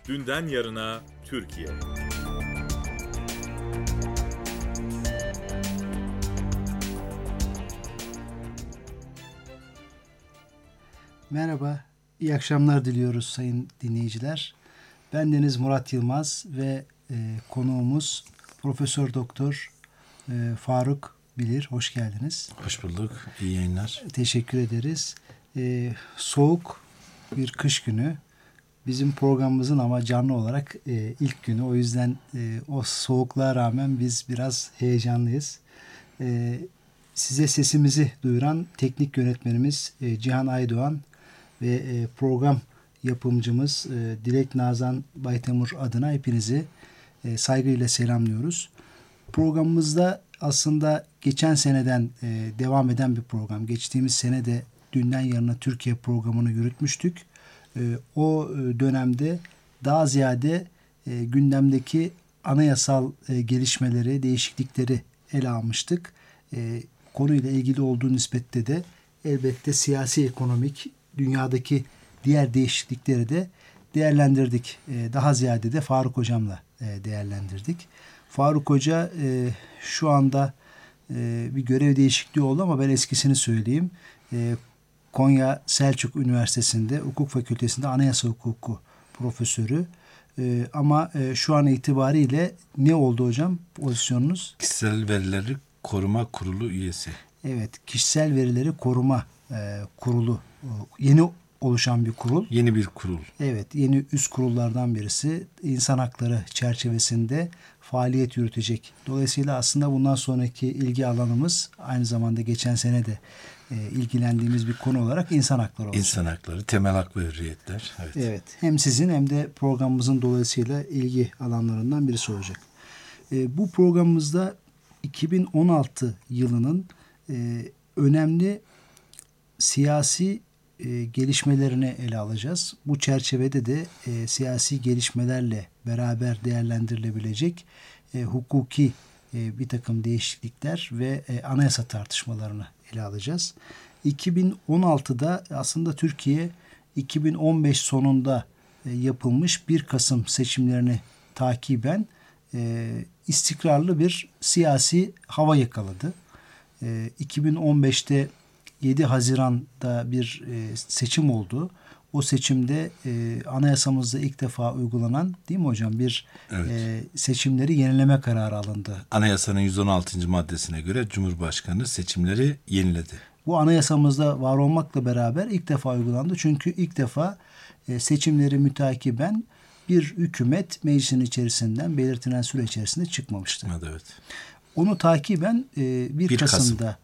Dünden yarına Türkiye. Merhaba, iyi akşamlar diliyoruz sayın dinleyiciler. Ben Deniz Murat Yılmaz ve konuğumuz Profesör Doktor Faruk Bilir. Hoş geldiniz. Hoş bulduk, iyi yayınlar. Teşekkür ederiz. Soğuk bir kış günü. Bizim programımızın ama canlı olarak ilk günü. O yüzden o soğukluğa rağmen biz biraz heyecanlıyız. Size sesimizi duyuran teknik yönetmenimiz Cihan Aydoğan ve program yapımcımız Dilek Nazan Baytemur adına hepinizi saygıyla selamlıyoruz. Programımızda aslında geçen seneden devam eden bir program. Geçtiğimiz sene de Dünden Yarına Türkiye programını yürütmüştük. O dönemde daha ziyade gündemdeki anayasal gelişmeleri, değişiklikleri ele almıştık. Konuyla ilgili olduğu nispette de elbette siyasi, ekonomik, dünyadaki diğer değişiklikleri de değerlendirdik. Daha ziyade de Faruk Hocam'la değerlendirdik. Faruk Hoca şu anda bir görev değişikliği oldu ama ben eskisini söyleyeyim. Konya Selçuk Üniversitesi'nde Hukuk Fakültesi'nde Anayasa Hukuku profesörü. Ama şu an itibariyle ne oldu hocam pozisyonunuz? Kişisel Verileri Koruma Kurulu üyesi. Evet, Kişisel Verileri Koruma Kurulu. Yeni oluşan bir kurul. Yeni bir kurul. Evet, yeni üst kurullardan birisi. İnsan hakları çerçevesinde faaliyet yürütecek. Dolayısıyla aslında bundan sonraki ilgi alanımız aynı zamanda geçen sene de ilgilendiğimiz bir konu olarak insan hakları olacak. İnsan hakları, temel hak ve hürriyetler. Evet. Evet, hem sizin hem de programımızın dolayısıyla ilgi alanlarından birisi olacak. Bu programımızda 2016 yılının önemli siyasi gelişmelerini ele alacağız. Bu çerçevede de siyasi gelişmelerle beraber değerlendirilebilecek hukuki bir takım değişiklikler ve anayasa tartışmalarını ele alacağız. 2016'da aslında Türkiye 2015 sonunda yapılmış 1 Kasım seçimlerini takiben istikrarlı bir siyasi hava yakaladı. 2015'te 7 Haziran'da bir seçim oldu. O seçimde anayasamızda ilk defa uygulanan, değil mi hocam, bir seçimleri yenileme kararı alındı. Anayasanın 116. maddesine göre Cumhurbaşkanı seçimleri yeniledi. Bu anayasamızda var olmakla beraber ilk defa uygulandı. Çünkü ilk defa seçimleri mütakiben bir hükümet meclisin içerisinden belirtilen süre içerisinde çıkmamıştı. Evet. Onu takiben 1 Kasım'da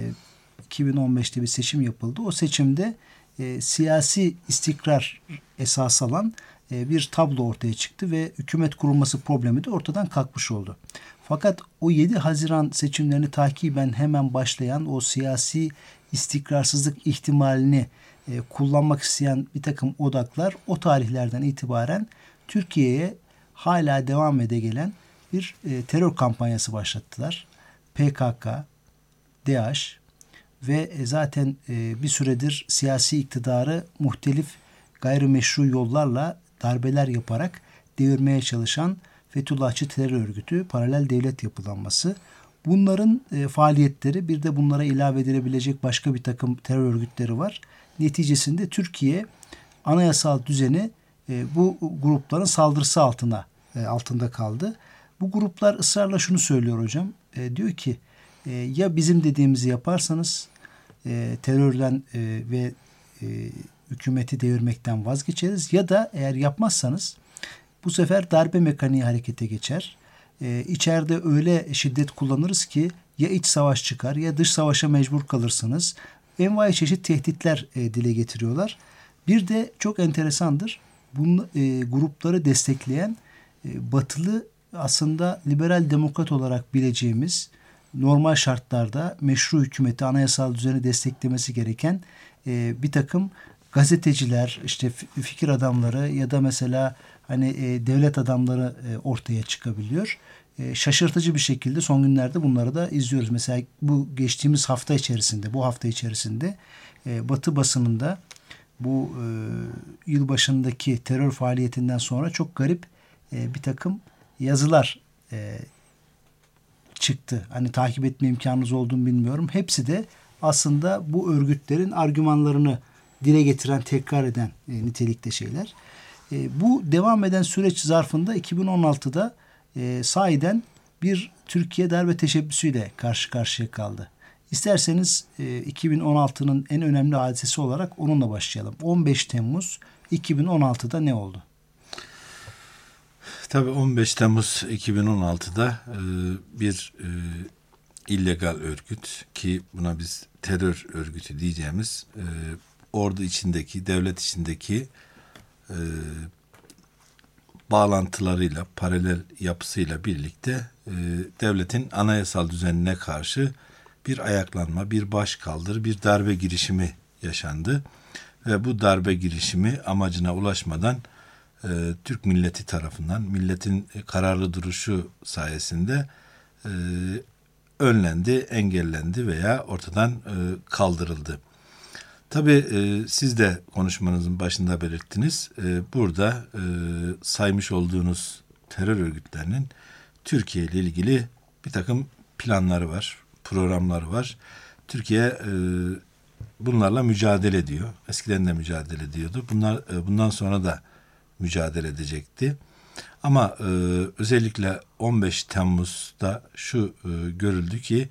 2015'te bir seçim yapıldı. O seçimde siyasi istikrar esas alan bir tablo ortaya çıktı ve hükümet kurulması problemi de ortadan kalkmış oldu. Fakat o 7 Haziran seçimlerini takiben hemen başlayan o siyasi istikrarsızlık ihtimalini kullanmak isteyen bir takım odaklar o tarihlerden itibaren Türkiye'ye hala devam ede gelen bir terör kampanyası başlattılar. PKK, DAEŞ ve zaten bir süredir siyasi iktidarı muhtelif gayrimeşru yollarla darbeler yaparak devirmeye çalışan Fethullahçı terör örgütü, paralel devlet yapılanması. Bunların faaliyetleri, bir de bunlara ilave edilebilecek başka bir takım terör örgütleri var. Neticesinde Türkiye anayasal düzeni bu grupların saldırısı altında kaldı. Bu gruplar ısrarla şunu söylüyor hocam. Diyor ki ya bizim dediğimizi yaparsanız terörden ve hükümeti devirmekten vazgeçeriz, ya da eğer yapmazsanız bu sefer darbe mekaniği harekete geçer. İçeride öyle şiddet kullanırız ki ya iç savaş çıkar ya dış savaşa mecbur kalırsınız. Envai çeşit tehditler dile getiriyorlar. Bir de çok enteresandır. Bu grupları destekleyen batılı, aslında liberal demokrat olarak bileceğimiz, normal şartlarda meşru hükümeti, anayasal düzeni desteklemesi gereken bir takım gazeteciler, işte fikir adamları ya da mesela hani devlet adamları ortaya çıkabiliyor. Şaşırtıcı bir şekilde son günlerde bunları da izliyoruz. Mesela bu geçtiğimiz hafta içerisinde, bu hafta içerisinde Batı basınında bu yılbaşındaki terör faaliyetinden sonra çok garip bir takım yazılar çıktı. Hani takip etme imkanınız olduğunu bilmiyorum. Hepsi de aslında bu örgütlerin argümanlarını dile getiren, tekrar eden nitelikte şeyler. Bu devam eden süreç zarfında 2016'da sahiden bir Türkiye darbe teşebbüsüyle karşı karşıya kaldı. İsterseniz 2016'nın en önemli hadisesi olarak onunla başlayalım. 15 Temmuz 2016'da ne oldu? Tabii 15 Temmuz 2016'da bir illegal örgüt, ki buna biz terör örgütü diyeceğimiz, ordu içindeki, devlet içindeki bağlantılarıyla, paralel yapısıyla birlikte devletin anayasal düzenine karşı bir ayaklanma, bir başkaldırı, bir darbe girişimi yaşandı. Ve bu darbe girişimi amacına ulaşmadan Türk milleti tarafından, milletin kararlı duruşu sayesinde önlendi, engellendi veya ortadan kaldırıldı. Tabii siz de konuşmanızın başında belirttiniz. Burada saymış olduğunuz terör örgütlerinin Türkiye ile ilgili bir takım planları var, programları var. Türkiye bunlarla mücadele ediyor. Eskiden de mücadele ediyordu. Bundan sonra da mücadele edecekti. Ama özellikle 15 Temmuz'da şu görüldü ki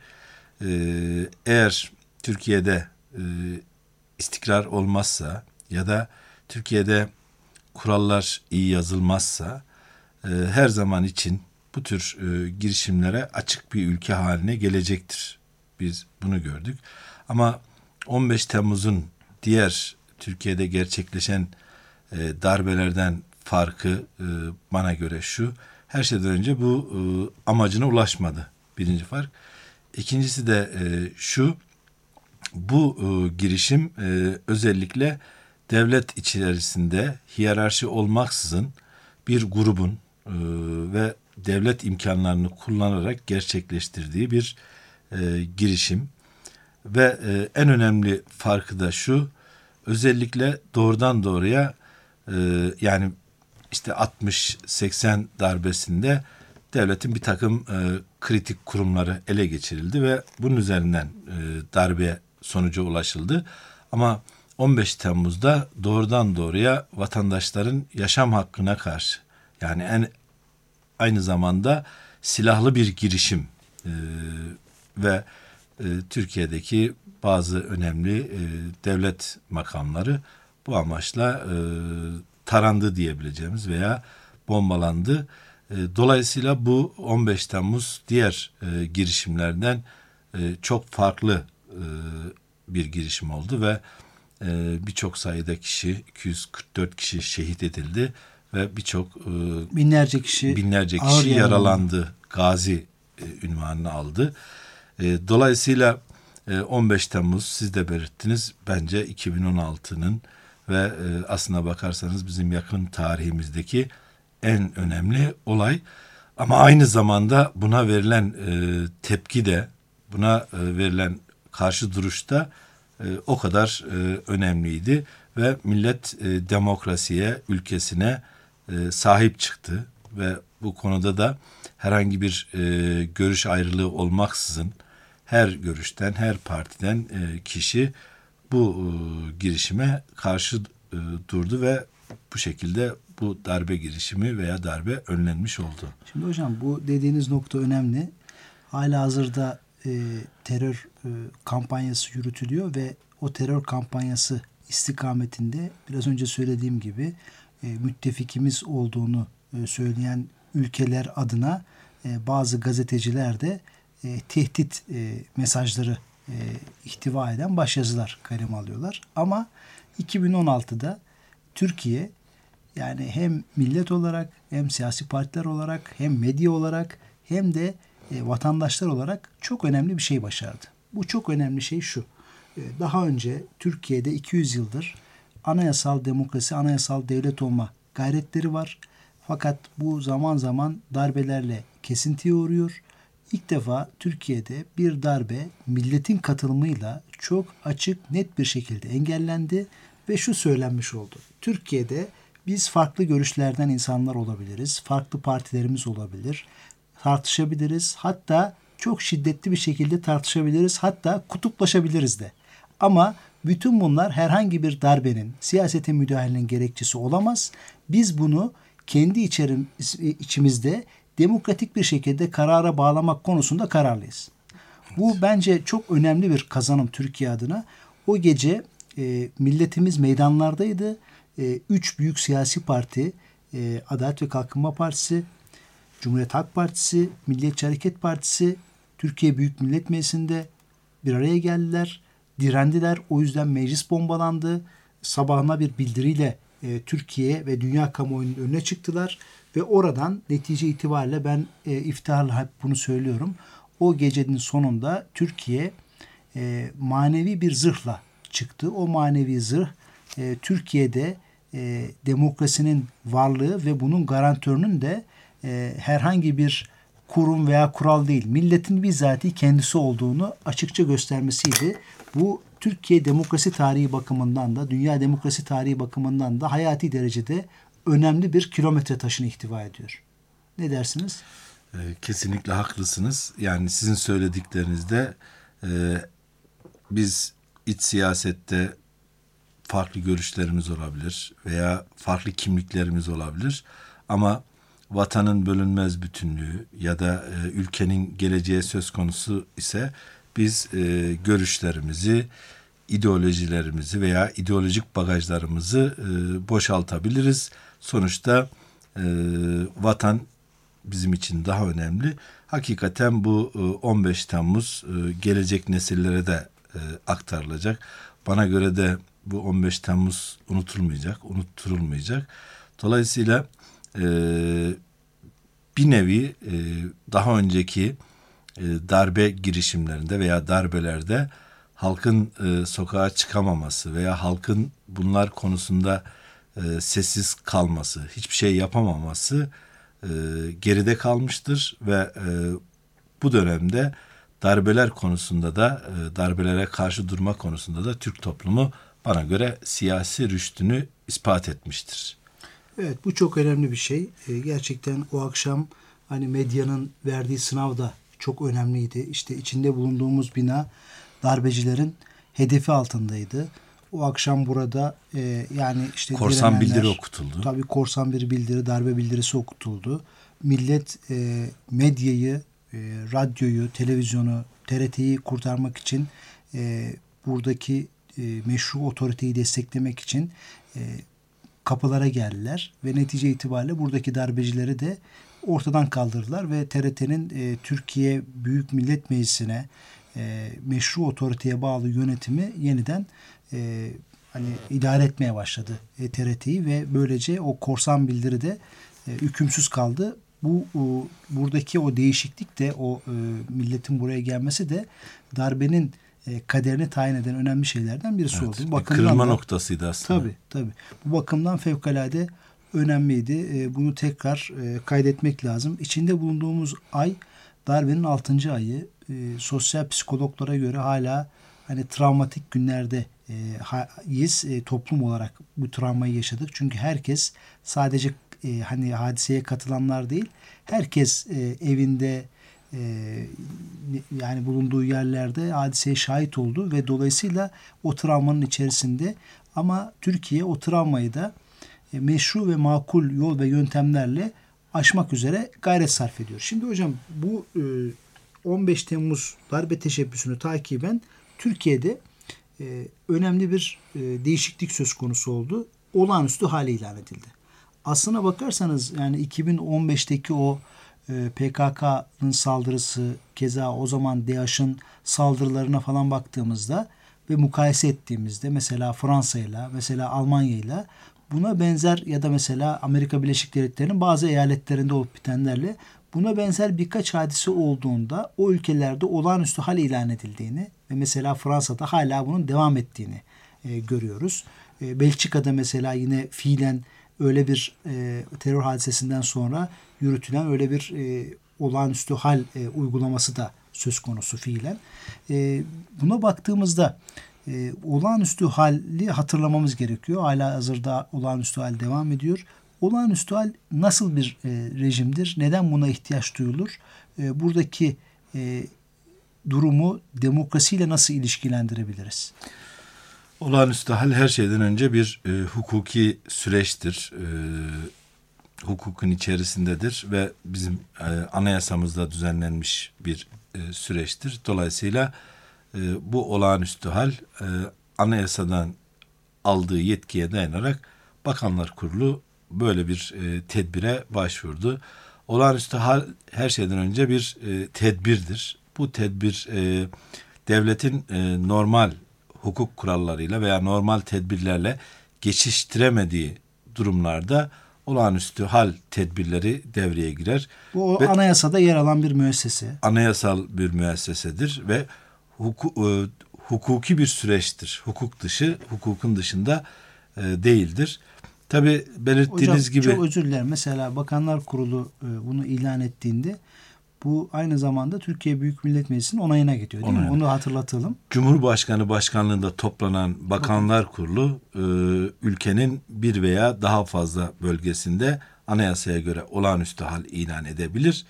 eğer Türkiye'de istikrar olmazsa ya da Türkiye'de kurallar iyi yazılmazsa her zaman için bu tür girişimlere açık bir ülke haline gelecektir. Biz bunu gördük. Ama 15 Temmuz'un diğer Türkiye'de gerçekleşen darbelerden farkı bana göre şu: her şeyden önce bu amacına ulaşmadı. Birinci fark. İkincisi de şu: bu girişim özellikle devlet içerisinde hiyerarşi olmaksızın bir grubun ve devlet imkanlarını kullanarak gerçekleştirdiği bir girişim. Ve en önemli farkı da şu: özellikle doğrudan doğruya yani işte 60-80 darbesinde devletin bir takım kritik kurumları ele geçirildi ve bunun üzerinden darbe sonuca ulaşıldı. Ama 15 Temmuz'da doğrudan doğruya vatandaşların yaşam hakkına karşı, yani aynı zamanda silahlı bir girişim ve Türkiye'deki bazı önemli devlet makamları bu amaçla tarandı diyebileceğimiz veya bombalandı. Dolayısıyla bu 15 Temmuz diğer girişimlerden çok farklı bir girişim oldu ve birçok sayıda kişi, 244 kişi şehit edildi ve birçok binlerce kişi yaralandı. Gazi ünvanını aldı. Dolayısıyla 15 Temmuz, siz de belirttiniz, bence 2016'nın ve aslına bakarsanız bizim yakın tarihimizdeki en önemli olay. Ama aynı zamanda buna verilen tepki de, buna verilen karşı duruş da o kadar önemliydi ve millet demokrasiye, ülkesine sahip çıktı ve bu konuda da herhangi bir görüş ayrılığı olmaksızın her görüşten, her partiden kişi bu girişime karşı durdu ve bu şekilde bu darbe girişimi veya darbe önlenmiş oldu. Şimdi hocam, bu dediğiniz nokta önemli. Halihazırda terör kampanyası yürütülüyor ve o terör kampanyası istikametinde biraz önce söylediğim gibi müttefikimiz olduğunu söyleyen ülkeler adına bazı gazeteciler de tehdit mesajları ihtiva eden başyazılar kaleme alıyorlar. Ama 2016'da Türkiye, yani hem millet olarak, hem siyasi partiler olarak, hem medya olarak, hem de vatandaşlar olarak çok önemli bir şey başardı. Bu çok önemli şey şu: daha önce Türkiye'de 200 yıldır anayasal demokrasi, anayasal devlet olma gayretleri var. Fakat bu zaman zaman darbelerle kesintiye uğruyor. İlk defa Türkiye'de bir darbe milletin katılımıyla çok açık, net bir şekilde engellendi ve şu söylenmiş oldu. Türkiye'de biz farklı görüşlerden insanlar olabiliriz. Farklı partilerimiz olabilir. Tartışabiliriz. Hatta çok şiddetli bir şekilde tartışabiliriz. Hatta kutuplaşabiliriz de. Ama bütün bunlar herhangi bir darbenin, siyasete müdahalenin gerekçesi olamaz. Biz bunu kendi içimizde demokratik bir şekilde karara bağlamak konusunda kararlıyız. Bu bence çok önemli bir kazanım Türkiye adına. O gece milletimiz meydanlardaydı. 3 büyük siyasi parti, Adalet ve Kalkınma Partisi, Cumhuriyet Halk Partisi, Milliyetçi Hareket Partisi, Türkiye Büyük Millet Meclisi'nde bir araya geldiler, direndiler. O yüzden meclis bombalandı. Sabahına bir bildiriyle Türkiye ve dünya kamuoyunun önüne çıktılar. Ve oradan netice itibariyle ben iftiharla hep bunu söylüyorum. O gecenin sonunda Türkiye manevi bir zırhla çıktı. O manevi zırh Türkiye'de demokrasinin varlığı ve bunun garantörünün de herhangi bir kurum veya kural değil, milletin bizzati kendisi olduğunu açıkça göstermesiydi. Bu Türkiye demokrasi tarihi bakımından da, dünya demokrasi tarihi bakımından da hayati derecede önemli bir kilometre taşını ihtiva ediyor. Ne dersiniz? Kesinlikle haklısınız. Yani sizin söylediklerinizde biz iç siyasette farklı görüşlerimiz olabilir veya farklı kimliklerimiz olabilir. Ama vatanın bölünmez bütünlüğü ya da ülkenin geleceği söz konusu ise biz görüşlerimizi, ideolojilerimizi veya ideolojik bagajlarımızı boşaltabiliriz. Sonuçta vatan bizim için daha önemli. Hakikaten bu 15 Temmuz gelecek nesillere de aktarılacak. Bana göre de bu 15 Temmuz unutturulmayacak. Dolayısıyla bir nevi daha önceki darbe girişimlerinde veya darbelerde halkın sokağa çıkamaması veya halkın bunlar konusunda sessiz kalması, hiçbir şey yapamaması geride kalmıştır ve bu dönemde darbeler konusunda da darbelere karşı durma konusunda da Türk toplumu bana göre siyasi rüştünü ispat etmiştir. Evet, bu çok önemli bir şey. Gerçekten o akşam hani medyanın verdiği sınav da çok önemliydi. İşte içinde bulunduğumuz bina darbecilerin hedefi altındaydı. O akşam burada yani işte korsan bildiri okutuldu. Tabii korsan bir bildiri, darbe bildirisi okutuldu. Millet medyayı, radyoyu, televizyonu, TRT'yi kurtarmak için buradaki meşru otoriteyi desteklemek için kapılara geldiler ve netice itibariyle buradaki darbecileri de ortadan kaldırdılar ve TRT'nin Türkiye Büyük Millet Meclisi'ne meşru otoriteye bağlı yönetimi yeniden hani idare etmeye başladı TRT'yi ve böylece o korsan bildiri de hükümsüz kaldı. Buradaki o değişiklik de o milletin buraya gelmesi de darbenin kaderini tayin eden önemli şeylerden birisi oldu. Bu kırılma noktasıydı aslında. Tabii. Bu bakımdan fevkalade önemliydi. Bunu tekrar kaydetmek lazım. İçinde bulunduğumuz ay darbenin 6. ayı. Sosyal psikologlara göre hala hani travmatik günlerdeyiz. Toplum olarak bu travmayı yaşadık. Çünkü herkes sadece hani hadiseye katılanlar değil, herkes evinde yani bulunduğu yerlerde hadiseye şahit oldu ve dolayısıyla o travmanın içerisinde, ama Türkiye o travmayı da meşru ve makul yol ve yöntemlerle aşmak üzere gayret sarf ediyor. Şimdi hocam bu 15 Temmuz darbe teşebbüsünü takiben Türkiye'de önemli bir değişiklik söz konusu oldu. Olağanüstü hale ilan edildi. Aslına bakarsanız yani 2015'teki o PKK'nın saldırısı, keza o zaman DAEŞ'in saldırılarına falan baktığımızda ve mukayese ettiğimizde mesela Fransa'yla, mesela Almanya'yla buna benzer ya da mesela Amerika Birleşik Devletleri'nin bazı eyaletlerinde olup bitenlerle buna benzer birkaç hadise olduğunda o ülkelerde olağanüstü hal ilan edildiğini ve mesela Fransa'da hala bunun devam ettiğini görüyoruz. Belçika'da mesela yine fiilen öyle bir terör hadisesinden sonra yürütülen öyle bir olağanüstü hal uygulaması da söz konusu fiilen. Buna baktığımızda olağanüstü hali hatırlamamız gerekiyor. Hala hazırda olağanüstü hal devam ediyor. Olağanüstü hal nasıl bir rejimdir? Neden buna ihtiyaç duyulur? Buradaki durumu demokrasiyle nasıl ilişkilendirebiliriz? Olağanüstü hal her şeyden önce bir hukuki süreçtir. Hukukun içerisindedir ve bizim anayasamızda düzenlenmiş bir süreçtir. Dolayısıyla bu olağanüstü hal anayasadan aldığı yetkiye dayanarak Bakanlar Kurulu böyle bir tedbire başvurdu. Olağanüstü hal her şeyden önce bir tedbirdir. Bu tedbir devletin normal hukuk kurallarıyla veya normal tedbirlerle geçiştiremediği durumlarda olağanüstü hal tedbirleri devreye girer. Bu anayasada yer alan bir müessese. Anayasal bir müessesedir ve hukuki bir süreçtir. Hukukun dışında değildir. Tabii belirttiğiniz gibi. Çok özür dilerim. Mesela Bakanlar Kurulu bunu ilan ettiğinde bu aynı zamanda Türkiye Büyük Millet Meclisi'nin onayına gidiyor değil mi? Onu hatırlatalım. Cumhurbaşkanı başkanlığında toplanan Bakanlar Kurulu ülkenin bir veya daha fazla bölgesinde anayasaya göre olağanüstü hal ilan edebilir.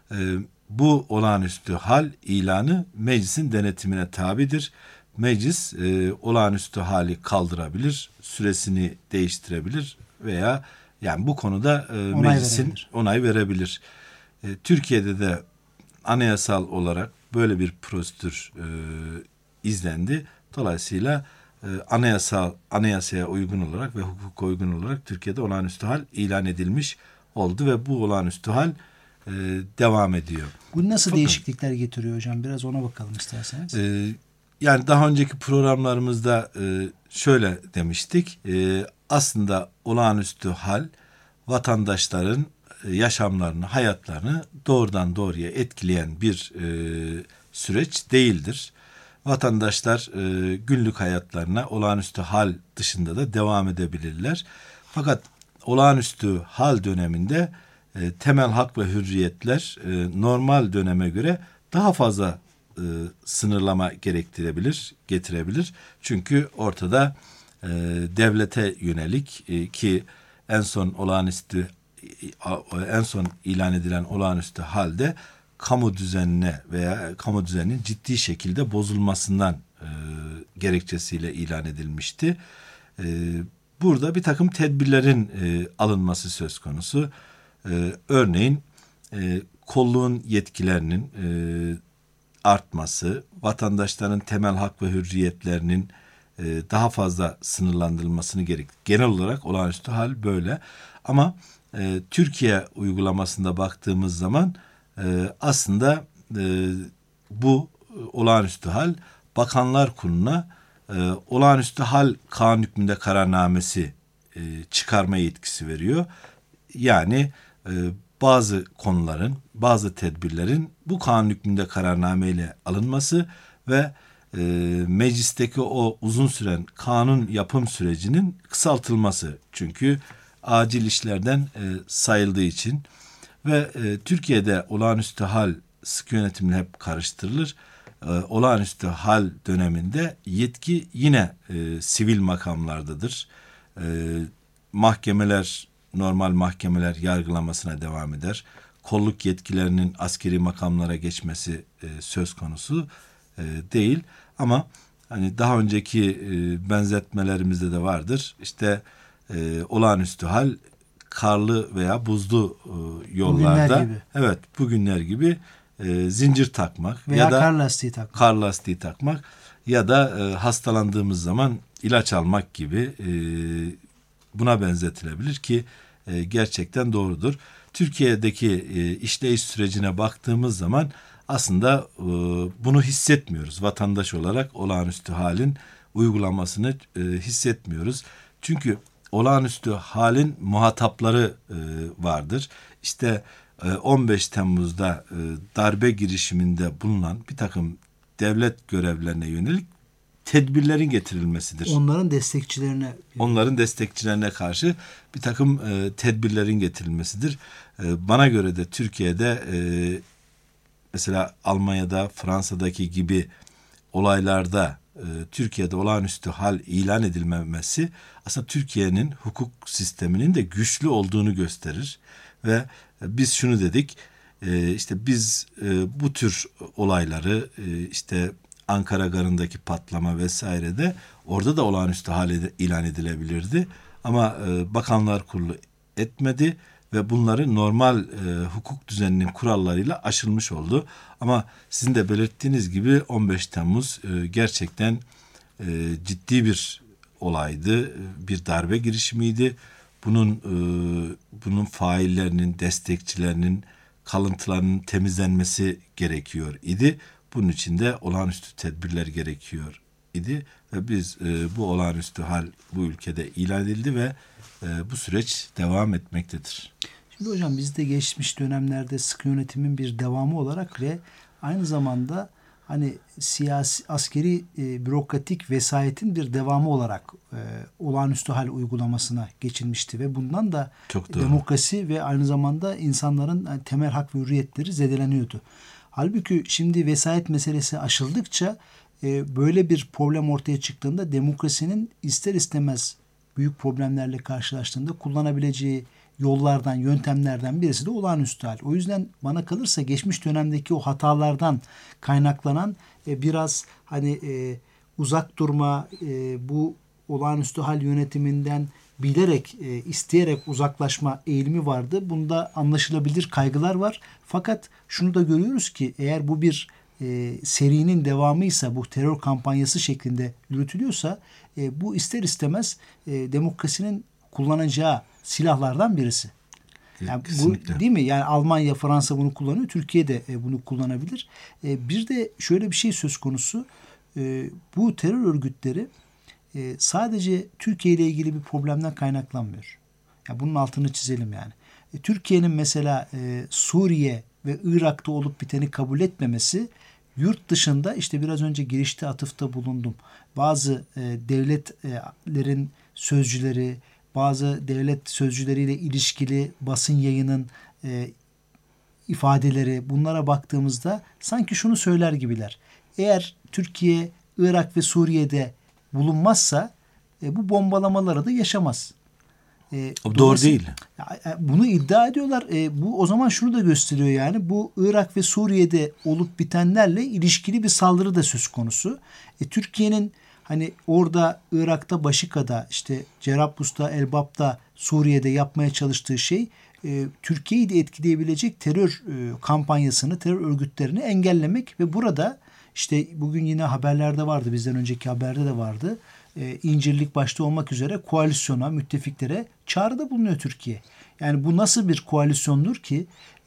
Bu olağanüstü hal ilanı meclisin denetimine tabidir. Meclis olağanüstü hali kaldırabilir, süresini değiştirebilir veya yani bu konuda meclisin onay verebilir. Türkiye'de de anayasal olarak böyle bir prosedür izlendi. Dolayısıyla anayasaya uygun olarak ve hukuka uygun olarak Türkiye'de olağanüstü hal ilan edilmiş oldu ve bu olağanüstü hal devam ediyor. Bu nasıl değişiklikler getiriyor hocam? Biraz ona bakalım isterseniz. Yani daha önceki programlarımızda şöyle demiştik. Aslında olağanüstü hal vatandaşların yaşamlarını, hayatlarını doğrudan doğruya etkileyen bir süreç değildir. Vatandaşlar günlük hayatlarına olağanüstü hal dışında da devam edebilirler. Fakat olağanüstü hal döneminde temel hak ve hürriyetler normal döneme göre daha fazla sınırlama getirebilir. Çünkü ortada devlete yönelik ki en son ilan edilen olağanüstü halde kamu düzeninin ciddi şekilde bozulmasından gerekçesiyle ilan edilmişti. Burada bir takım tedbirlerin alınması söz konusu. Örneğin kolluğun yetkilerinin artması, vatandaşların temel hak ve hürriyetlerinin daha fazla sınırlandırılmasını gerektirir. Genel olarak olağanüstü hal böyle. Ama Türkiye uygulamasında baktığımız zaman aslında bu olağanüstü hal Bakanlar Kurulu'na olağanüstü hal kanun hükmünde kararnamesi çıkarma yetkisi veriyor. Yani bazı konuların, bazı tedbirlerin bu kanun hükmünde kararnameyle alınması ve meclisteki o uzun süren kanun yapım sürecinin kısaltılması. Çünkü acil işlerden sayıldığı için ve Türkiye'de olağanüstü hal sıkı yönetimle hep karıştırılır. Olağanüstü hal döneminde yetki yine sivil makamlardadır. Normal mahkemeler yargılamasına devam eder. Kolluk yetkilerinin askeri makamlara geçmesi söz konusu değil. Ama hani daha önceki benzetmelerimizde de vardır. İşte olağanüstü hal karlı veya buzlu yollarda, bugünler gibi zincir takmak veya ya da kar lastiği takmak ya da hastalandığımız zaman ilaç almak gibi buna benzetilebilir ki gerçekten doğrudur. Türkiye'deki işleyiş sürecine baktığımız zaman aslında bunu hissetmiyoruz. Vatandaş olarak olağanüstü halin uygulamasını hissetmiyoruz. Çünkü olağanüstü halin muhatapları vardır. İşte 15 Temmuz'da darbe girişiminde bulunan bir takım devlet görevlerine yönelik tedbirlerin getirilmesidir. Onların destekçilerine karşı bir takım tedbirlerin getirilmesidir. Bana göre de Türkiye'de mesela Almanya'da, Fransa'daki gibi olaylarda Türkiye'de olağanüstü hal ilan edilmemesi aslında Türkiye'nin hukuk sisteminin de güçlü olduğunu gösterir. Ve biz şunu dedik, işte biz bu tür olayları işte Ankara Garı'ndaki patlama vesairede orada da olağanüstü hal ilan edilebilirdi. Ama Bakanlar Kurulu etmedi ve bunları normal hukuk düzeninin kurallarıyla aşılmış oldu. Ama sizin de belirttiğiniz gibi 15 Temmuz gerçekten ciddi bir olaydı, bir darbe girişimiydi. Bunun faillerinin, destekçilerinin, kalıntılarının temizlenmesi gerekiyor idi. Bunun için de olağanüstü tedbirler gerekiyor idi ve biz bu olağanüstü hal bu ülkede ilan edildi ve bu süreç devam etmektedir. Şimdi hocam biz de geçmiş dönemlerde sıkı yönetimin bir devamı olarak ve aynı zamanda hani siyasi, askeri, bürokratik vesayetin bir devamı olarak olağanüstü hal uygulamasına geçilmişti ve bundan da demokrasi ve aynı zamanda insanların yani temel hak ve hürriyetleri zedeleniyordu. Halbuki şimdi vesayet meselesi aşıldıkça böyle bir problem ortaya çıktığında demokrasinin ister istemez büyük problemlerle karşılaştığında kullanabileceği yollardan, yöntemlerden birisi de olağanüstü hal. O yüzden bana kalırsa geçmiş dönemdeki o hatalardan kaynaklanan biraz hani uzak durma, bu olağanüstü hal yönetiminden bilerek, isteyerek uzaklaşma eğilimi vardı. Bunda anlaşılabilir kaygılar var. Fakat şunu da görüyoruz ki eğer bu bir serinin devamıysa, bu terör kampanyası şeklinde yürütülüyorsa bu ister istemez demokrasinin kullanacağı silahlardan birisi. Yani bu, değil mi? Yani Almanya, Fransa bunu kullanıyor. Türkiye de bunu kullanabilir. Bir de şöyle bir şey söz konusu. Bu terör örgütleri sadece Türkiye ile ilgili bir problemden kaynaklanmıyor. Yani bunun altını çizelim yani. Türkiye'nin mesela Suriye ve Irak'ta olup biteni kabul etmemesi yurt dışında işte biraz önce girişte atıfta bulundum. Bazı devletlerin sözcüleri, bazı devlet sözcüleriyle ilişkili basın yayının ifadeleri bunlara baktığımızda sanki şunu söyler gibiler. Eğer Türkiye, Irak ve Suriye'de bulunmazsa bu bombalamaları da yaşamaz. Doğru değil. Bunu iddia ediyorlar. Bu o zaman şunu da gösteriyor yani bu Irak ve Suriye'de olup bitenlerle ilişkili bir saldırı da söz konusu. Türkiye'nin hani orada Irak'ta Başika'da işte Cerablus'ta Elbap'ta Suriye'de yapmaya çalıştığı şey Türkiye'yi de etkileyebilecek terör kampanyasını, terör örgütlerini engellemek ve burada işte bugün yine haberlerde vardı, bizden önceki haberde de vardı. İncirlik başta olmak üzere koalisyona, müttefiklere çağrıda bulunuyor Türkiye. Yani bu nasıl bir koalisyondur ki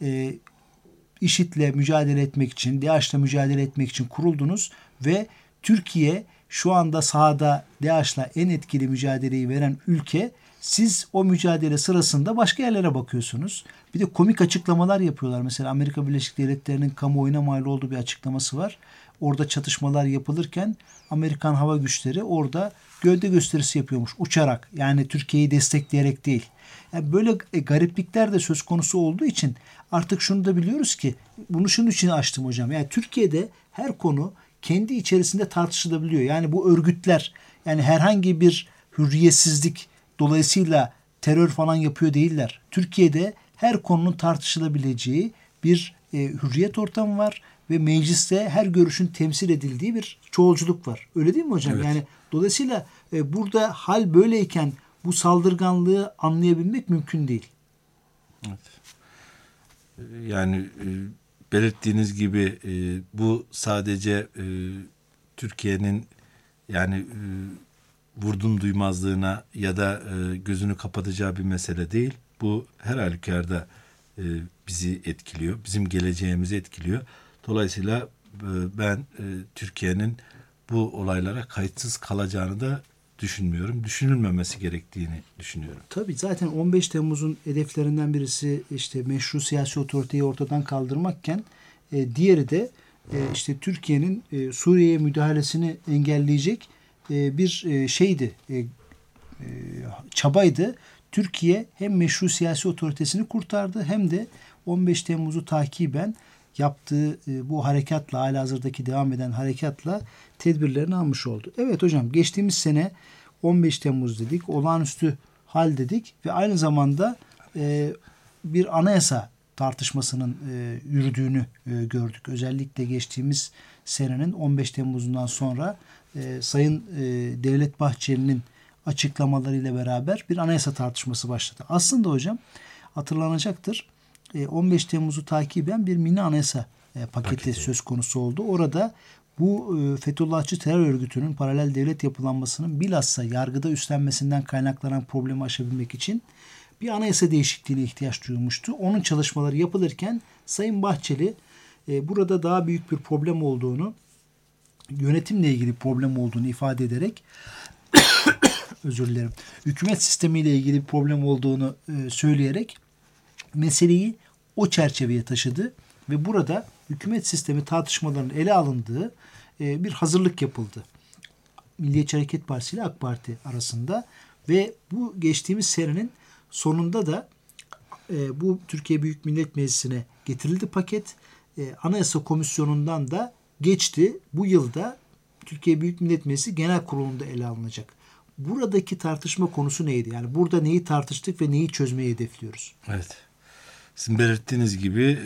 IŞİD'le mücadele etmek için, DAEŞ'le mücadele etmek için kuruldunuz ve Türkiye şu anda sahada DAEŞ'le en etkili mücadeleyi veren ülke, siz o mücadele sırasında başka yerlere bakıyorsunuz. Bir de komik açıklamalar yapıyorlar. Mesela Amerika Birleşik Devletleri'nin kamuoyuna mal olduğu bir açıklaması var. Orada çatışmalar yapılırken Amerikan hava güçleri orada gövde gösterisi yapıyormuş uçarak. Yani Türkiye'yi destekleyerek değil. Yani böyle gariplikler de söz konusu olduğu için artık şunu da biliyoruz ki bunu şunun için açtım hocam. Yani Türkiye'de her konu kendi içerisinde tartışılabiliyor. Yani bu örgütler yani herhangi bir hürriyetsizlik dolayısıyla terör falan yapıyor değiller. Türkiye'de her konunun tartışılabileceği bir hürriyet ortamı var ve mecliste her görüşün temsil edildiği bir çoğulculuk var. Öyle değil mi hocam? Evet. Yani dolayısıyla burada hal böyleyken bu saldırganlığı anlayabilmek mümkün değil. Evet. Yani belirttiğiniz gibi bu sadece Türkiye'nin yani vurdum duymazlığına ya da gözünü kapatacağı bir mesele değil. Bu her halükarda bizi etkiliyor. Bizim geleceğimizi etkiliyor. Dolayısıyla ben Türkiye'nin bu olaylara kayıtsız kalacağını da düşünmüyorum. Düşünülmemesi gerektiğini düşünüyorum. Tabii zaten 15 Temmuz'un hedeflerinden birisi işte meşru siyasi otoriteyi ortadan kaldırmakken diğeri de işte Türkiye'nin Suriye'ye müdahalesini engelleyecek bir şeydi, çabaydı. Türkiye hem meşru siyasi otoritesini kurtardı hem de 15 Temmuz'u takiben yaptığı bu harekatla, halihazırdaki devam eden harekatla tedbirlerini almış oldu. Evet hocam, geçtiğimiz sene 15 Temmuz dedik, olağanüstü hal dedik ve aynı zamanda bir anayasa tartışmasının yürüdüğünü gördük. Özellikle geçtiğimiz senenin 15 Temmuz'undan sonra Sayın Devlet Bahçeli'nin açıklamalarıyla beraber bir anayasa tartışması başladı. Aslında hocam hatırlanacaktır, 15 Temmuz'u takiben bir mini anayasa paketi söz konusu oldu. Orada bu Fethullahçı terör örgütünün paralel devlet yapılanmasının bilhassa yargıda üstlenmesinden kaynaklanan problemi aşabilmek için bir anayasa değişikliğine ihtiyaç duyulmuştu. Onun çalışmaları yapılırken Sayın Bahçeli burada daha büyük bir problem olduğunu, yönetimle ilgili problem olduğunu ifade ederek özür dilerim, hükümet sistemiyle ilgili bir problem olduğunu söyleyerek meseleyi o çerçeveye taşıdı ve burada hükümet sistemi tartışmalarının ele alındığı bir hazırlık yapıldı. Milliyetçi Hareket Partisi ile AK Parti arasında ve bu geçtiğimiz senenin sonunda da bu Türkiye Büyük Millet Meclisi'ne getirildi paket. Anayasa Komisyonu'ndan da geçti. Bu yılda Türkiye Büyük Millet Meclisi Genel Kurulu'nda ele alınacak. Buradaki tartışma konusu neydi? Yani burada neyi tartıştık ve neyi çözmeyi hedefliyoruz? Evet. Sizin belirttiğiniz gibi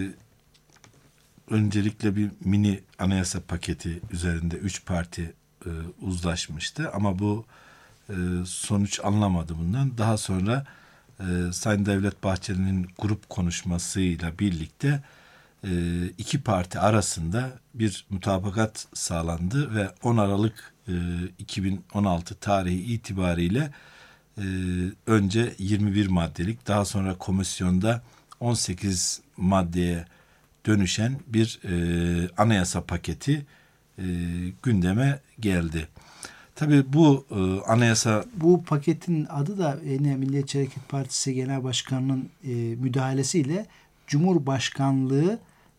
öncelikle bir mini anayasa paketi üzerinde 3 parti uzlaşmıştı. Ama bu sonuç alınamadı bundan. Daha sonra Sayın Devlet Bahçeli'nin grup konuşmasıyla birlikte 2 parti arasında bir mutabakat sağlandı ve 10 Aralık 2016 tarihi itibariyle önce 21 maddelik, daha sonra komisyonda 18 maddeye dönüşen bir anayasa paketi gündeme geldi. Tabii bu anayasa... Bu paketin adı da yine Milliyetçi Hareket Partisi Genel Başkanı'nın müdahalesiyle Cumhurbaşkanlığı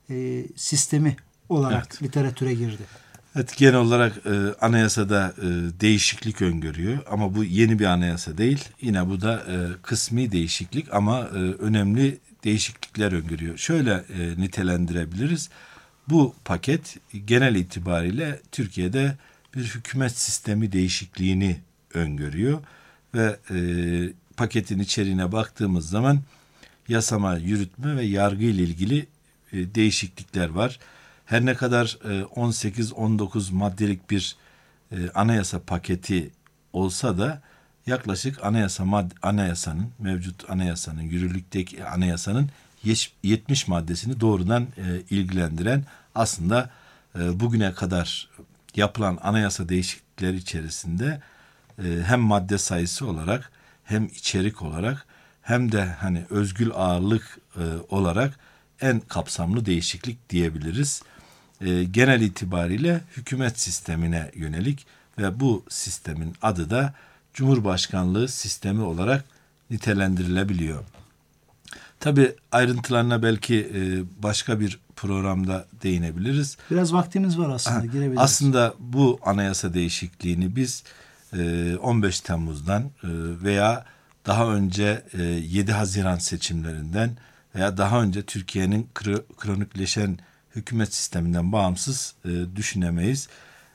sistemi olarak literatüre girdi. Evet, genel olarak anayasada değişiklik öngörüyor ama bu yeni bir anayasa değil. Yine bu da kısmi değişiklik ama önemli değişiklikler öngörüyor. Şöyle nitelendirebiliriz. Bu paket genel itibariyle Türkiye'de bir hükümet sistemi değişikliğini öngörüyor ve paketin içeriğine baktığımız zaman yasama, yürütme ve yargı ile ilgili değişiklikler var. Her ne kadar 18-19 maddelik bir anayasa paketi olsa da yaklaşık anayasanın, mevcut anayasanın, yürürlükteki anayasanın 70 maddesini doğrudan ilgilendiren, aslında bugüne kadar yapılan anayasa değişiklikleri içerisinde hem madde sayısı olarak hem içerik olarak hem de hani özgül ağırlık olarak en kapsamlı değişiklik diyebiliriz. Genel itibariyle hükümet sistemine yönelik ve bu sistemin adı da Cumhurbaşkanlığı sistemi olarak nitelendirilebiliyor. Tabii ayrıntılarına belki başka bir programda değinebiliriz. Biraz vaktimiz var aslında, girebiliriz. Aslında bu anayasa değişikliğini biz 15 Temmuz'dan veya daha önce 7 Haziran seçimlerinden veya daha önce Türkiye'nin kronikleşen hükümet sisteminden bağımsız düşünemeyiz.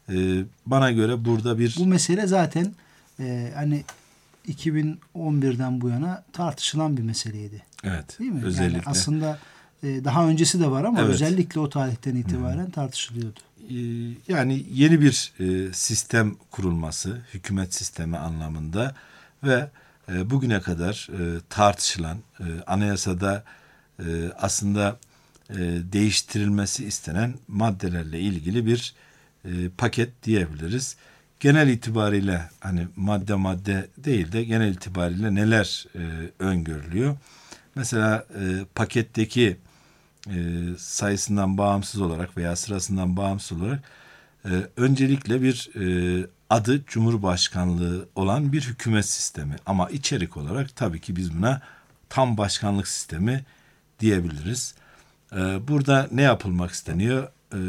Bana göre burada bu mesele zaten hani 2011'den bu yana tartışılan bir meseleydi. Evet. Değil mi? Özellikle. Yani aslında daha öncesi de var ama özellikle o tarihten itibaren tartışılıyordu. Yani yeni bir sistem kurulması, hükümet sistemi anlamında ve bugüne kadar tartışılan anayasada aslında değiştirilmesi istenen maddelerle ilgili bir paket diyebiliriz. Genel itibariyle hani madde değil de genel itibariyle neler öngörülüyor? Mesela paketteki sayısından bağımsız olarak veya sırasından bağımsız olarak öncelikle bir adı Cumhurbaşkanlığı olan bir hükümet sistemi. Ama içerik olarak tabii ki biz buna tam başkanlık sistemi diyebiliriz. Burada ne yapılmak isteniyor?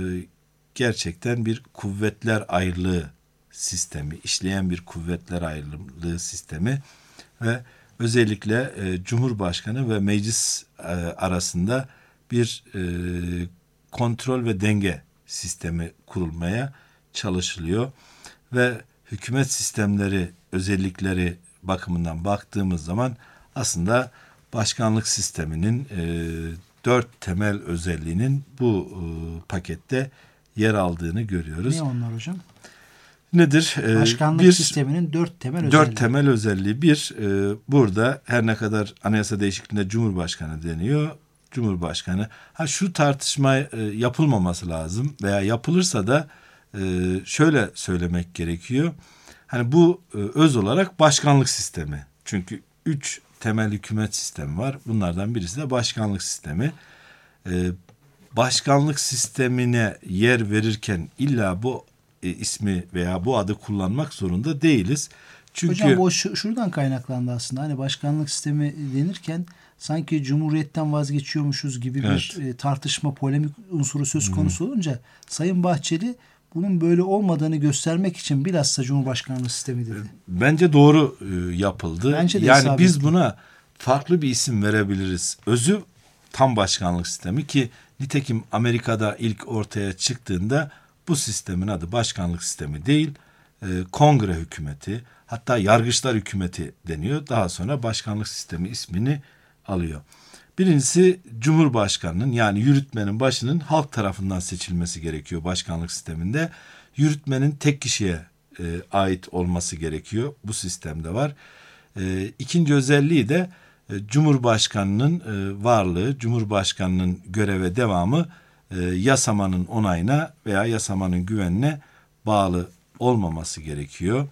Gerçekten bir kuvvetler ayrılığı sistemi, işleyen bir kuvvetler ayrılığı sistemi ve özellikle Cumhurbaşkanı ve meclis arasında bir kontrol ve denge sistemi kurulmaya çalışılıyor. Ve hükümet sistemleri özellikleri bakımından baktığımız zaman aslında başkanlık sisteminin 4 temel özelliğinin bu pakette yer aldığını görüyoruz. Ne onlar hocam? Nedir? Başkanlık sisteminin 4 temel özelliği. 4 temel özelliği. Bir, burada her ne kadar anayasa değişikliğinde Cumhurbaşkanı deniyor. Cumhurbaşkanı. Şu tartışma yapılmaması lazım veya yapılırsa da şöyle söylemek gerekiyor. Hani bu öz olarak başkanlık sistemi. Çünkü 3 temel hükümet sistemi var. Bunlardan birisi de başkanlık sistemi. Başkanlık sistemine yer verirken illa bu ismi veya bu adı kullanmak zorunda değiliz. Çünkü hocam bu şuradan kaynaklandı aslında. Hani başkanlık sistemi denirken sanki cumhuriyetten vazgeçiyormuşuz gibi bir tartışma, polemik unsuru söz konusu olunca Sayın Bahçeli bunun böyle olmadığını göstermek için bilhassa Cumhurbaşkanlığı sistemi dedi. Bence doğru yapıldı. Bence de yani biz buna farklı bir isim verebiliriz. Özü tam başkanlık sistemi ki nitekim Amerika'da ilk ortaya çıktığında bu sistemin adı başkanlık sistemi değil, kongre hükümeti, hatta yargıçlar hükümeti deniyor. Daha sonra başkanlık sistemi ismini alıyor. Birincisi Cumhurbaşkanının yani yürütmenin başının halk tarafından seçilmesi gerekiyor başkanlık sisteminde. Yürütmenin tek kişiye ait olması gerekiyor. Bu sistemde var. İkinci özelliği de Cumhurbaşkanının varlığı, Cumhurbaşkanının göreve devamı yasamanın onayına veya yasamanın güvenine bağlı olmaması gerekiyor.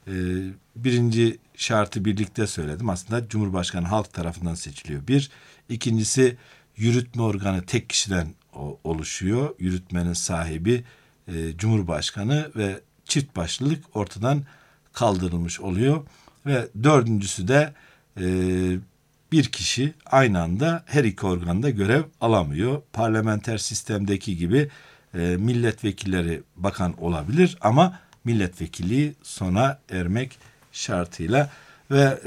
Birinci şartı birlikte söyledim. Aslında Cumhurbaşkanı halk tarafından seçiliyor. Bir. İkincisi yürütme organı tek kişiden oluşuyor. Yürütmenin sahibi Cumhurbaşkanı ve çift başlılık ortadan kaldırılmış oluyor. Ve dördüncüsü de bir kişi aynı anda her iki organda görev alamıyor. Parlamenter sistemdeki gibi milletvekilleri bakan olabilir ama milletvekilliği sona ermek şartıyla ve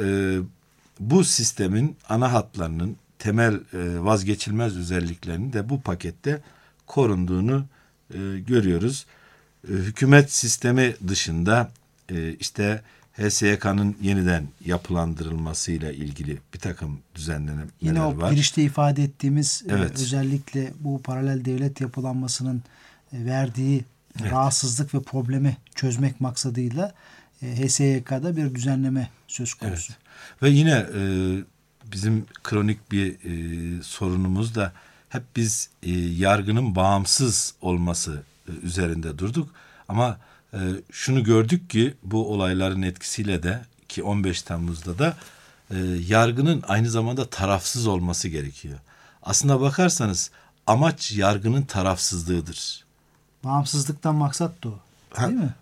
bu sistemin ana hatlarının temel vazgeçilmez özelliklerinin de bu pakette korunduğunu görüyoruz. Hükümet sistemi dışında işte HSYK'nın yeniden yapılandırılmasıyla ilgili bir takım düzenlemeler var. Yine o girişte ifade ettiğimiz özellikle bu paralel devlet yapılanmasının verdiği rahatsızlık ve problemi çözmek maksadıyla HSYK'da bir düzenleme söz konusu. Evet. Ve yine bizim kronik bir sorunumuz da hep biz yargının bağımsız olması üzerinde durduk. Ama şunu gördük ki bu olayların etkisiyle de ki 15 Temmuz'da da yargının aynı zamanda tarafsız olması gerekiyor. Aslına bakarsanız amaç yargının tarafsızlığıdır. Bağımsızlıktan maksat da o. Değil mi?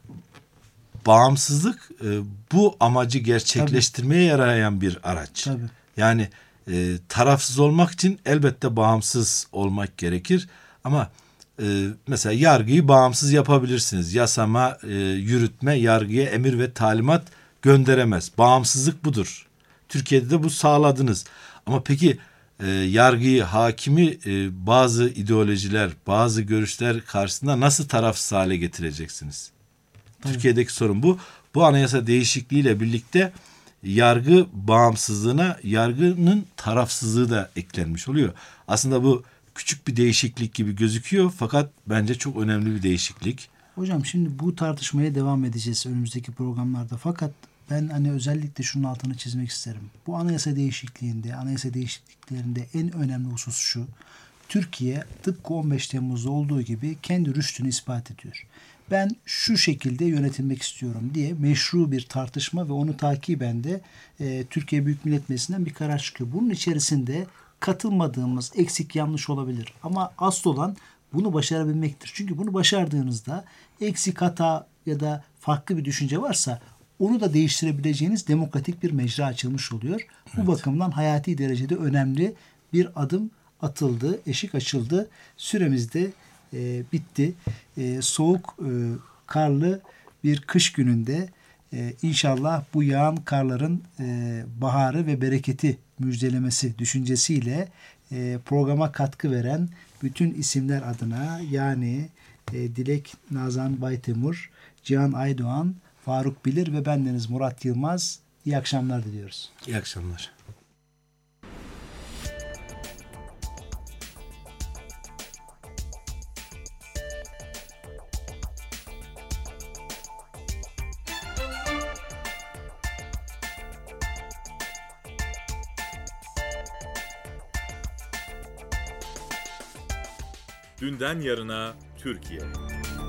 Bağımsızlık bu amacı gerçekleştirmeye yarayan bir araç. Tabii. Yani tarafsız olmak için elbette bağımsız olmak gerekir. Ama mesela yargıyı bağımsız yapabilirsiniz. Yasama, yürütme, yargıya emir ve talimat gönderemez. Bağımsızlık budur. Türkiye'de de bu sağladınız. Ama peki yargıyı, hakimi bazı ideolojiler, bazı görüşler karşısında nasıl tarafsız hale getireceksiniz? Tabii. Türkiye'deki sorun bu. Bu anayasa değişikliğiyle birlikte yargı bağımsızlığına yargının tarafsızlığı da eklenmiş oluyor. Aslında bu küçük bir değişiklik gibi gözüküyor fakat bence çok önemli bir değişiklik. Hocam şimdi bu tartışmaya devam edeceğiz önümüzdeki programlarda. Fakat ben hani özellikle şunun altını çizmek isterim. Bu anayasa değişikliklerinde en önemli husus şu. Türkiye tıpkı 15 Temmuz'da olduğu gibi kendi rüştünü ispat ediyor. Ben şu şekilde yönetilmek istiyorum diye meşru bir tartışma ve onu takiben de Türkiye Büyük Millet Meclisi'nden bir karar çıkıyor. Bunun içerisinde katılmadığımız eksik yanlış olabilir. Ama asıl olan bunu başarabilmektir. Çünkü bunu başardığınızda eksik hata ya da farklı bir düşünce varsa onu da değiştirebileceğiniz demokratik bir mecra açılmış oluyor. Bu bakımdan hayati derecede önemli bir adım atıldı, eşik açıldı. Süremiz de bitti. Soğuk, karlı bir kış gününde inşallah bu yağan karların baharı ve bereketi müjdelemesi düşüncesiyle programa katkı veren bütün isimler adına, yani Dilek Nazan Baytemur, Cihan Aydoğan, Faruk Bilir ve bendeniz Murat Yılmaz, iyi akşamlar diliyoruz. İyi akşamlar. Dünden yarına Türkiye.